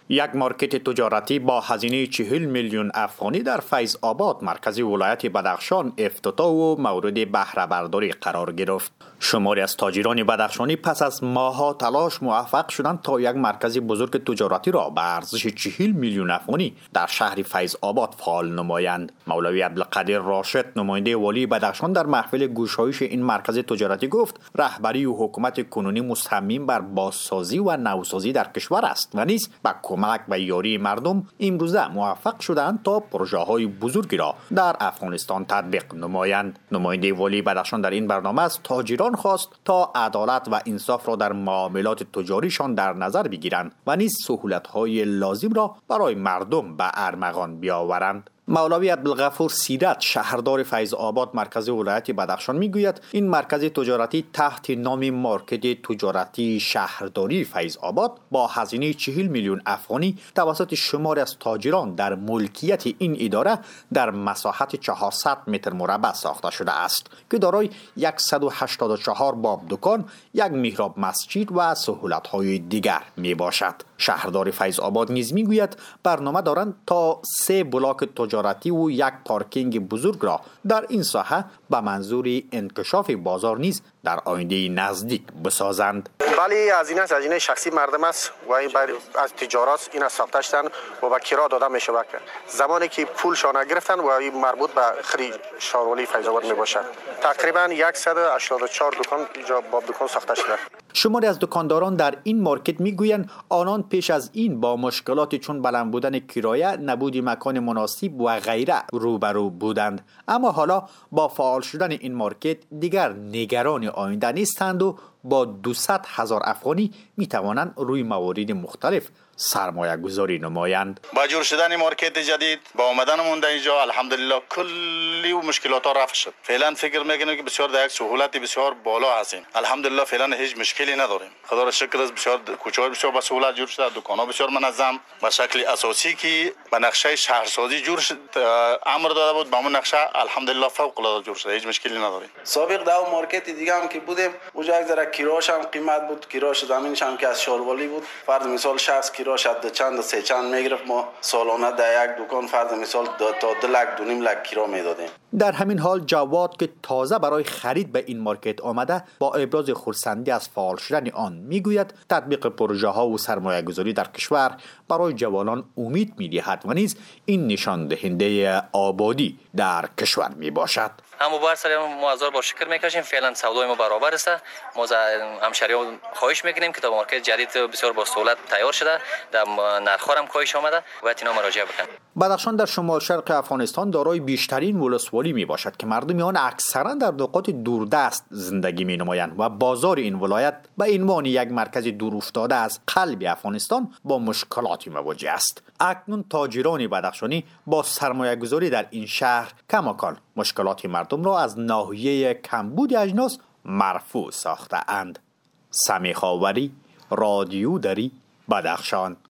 یک مارکت تجارتی با هزینه 40 میلیون افغانی در فیض آباد مرکزی ولایت بدخشان افتتاح و مورد بهره برداری قرار گرفت. شماری از تاجران بدخشانی پس از ماه‌ها تلاش موفق شدند تا یک مرکز بزرگ تجارتی را به ارزش 40 میلیون افغانی در شهر فیض آباد فعال نمایند. مولوی عبدالقادر راشد نماینده والی بدخشان در محفل گشایش این مرکز تجارتی گفت رهبری و حکومت کنونی مصمم بر بازسازی و نوسازی در کشور است و نیز با کمک و یاری مردم امروزه موفق شدند تا پروژه‌های بزرگی را در افغانستان تطبیق نمایند. نماینده والی بدخشان در این برنامه از تاجران خواست تا عدالت و انصاف را در معاملات تجاریشان در نظر بگیرند و نیز سهولت‌های لازم را برای مردم به ارمغان بیاورند. مولوی عبدالغفور سیرت شهردار فیض آباد مرکز ولایت بدخشان میگوید این مرکز تجارتی تحت نام مارکت تجارتی شهرداری فیض آباد با هزینه 40 میلیون افغانی توسط شماری از تاجران در ملکیت این اداره در مساحت 400 متر مربع ساخته شده است که دارای 184 باب دکان، یک محراب مسجد و سهولت‌های دیگر می باشد. شهردار فیض آباد نیز میگوید برنامه دارند تا 3 بلاک تجارتی و یک پارکینگ بزرگ را در این ساحه به منظور انکشاف بازار نیز در آینده نزدیک بسازند. بله، هزینه شخصی مردم است و از تجارت این ساخته شدن و به کرا داده می شود. زمانی که پولشان گرفتن و مربوط به خرید شهرولی فیض آباد می باشد. تقریبا 184 دکان اینجا باب دکان ساخته شده. شماری از دکانداران در این مارکت میگویند آنان پیش از این با مشکلاتی چون بلند بودن کرایه، نبود مکان مناسب و غیره روبرو بودند، اما حالا با فعال شدن این مارکت دیگر نگران آینده نیستند و با 200,000 افغانی می توانند روی موارد مختلف سرمایه گذاری نمایند. با جور شدن مارکت جدید، با آمدن مونده اینجا الحمدلله کلی و مشکلات ها رفع شد. فعلا فکر میکنم که بسیار در یک سهولت بسیار بالا هستیم. الحمدلله فعلا هیچ مشکلی نداریم. خدا را شکر است، بسیار کوچه‌ها بسیار با سهولت جور شده، دکان‌ها بسیار منظم به شکل اساسی که به نقشه شهرسازی جور شد، امر داده بود، با اون نقشه الحمدلله فوق العاده جور شده، هیچ مشکلی نداریم. سابق در مارکت دیگه هم که بودیم اونجا یک ذره کراش هم قیمت بود، کراش زمینش هم که از شاروالی بود، فرض مثال شخص کراش چند سه چند میگرفت، ما سالانه در یک دکان فرض مثال تا 2 لک 2.5 لک کرا میدادیم. در همین حال جواد که تازه برای خرید به این مارکت آمده با ابراز خرسندی از فعال شدن آن میگوید تطبیق پروژه ها و سرمایه گذاری در کشور برای جوانان امید میدهد و نیز این نشان دهنده آبادی در کشور می باشد. اما باید سر ما هزار بار شکر میکشیم، فعلا سودای ما برابر است. ما همشهریان خواهش میکنیم که تا مارکت جدید بسیار با سهولت تیار شده، در نرخ هم کاهش آمده و اینا مراجعه بکنن. بدخشان در شمال شرق افغانستان دارای بیشترین ولسوالی می باشد که مردم آن اکثرا در نقاط دوردست زندگی می نمایند و بازار این ولایت به عنوان یک مرکز دور افتاده از قلب افغانستان با مشکلاتی مواجه است. اکنون تاجران بدخشانی با سرمایه گذاری در این شهر کماکان مشکلات مردم را از ناحیه کمبود اجناس مرفوع ساخته اند. سمیخاوری، رادیو دری، بدخشان.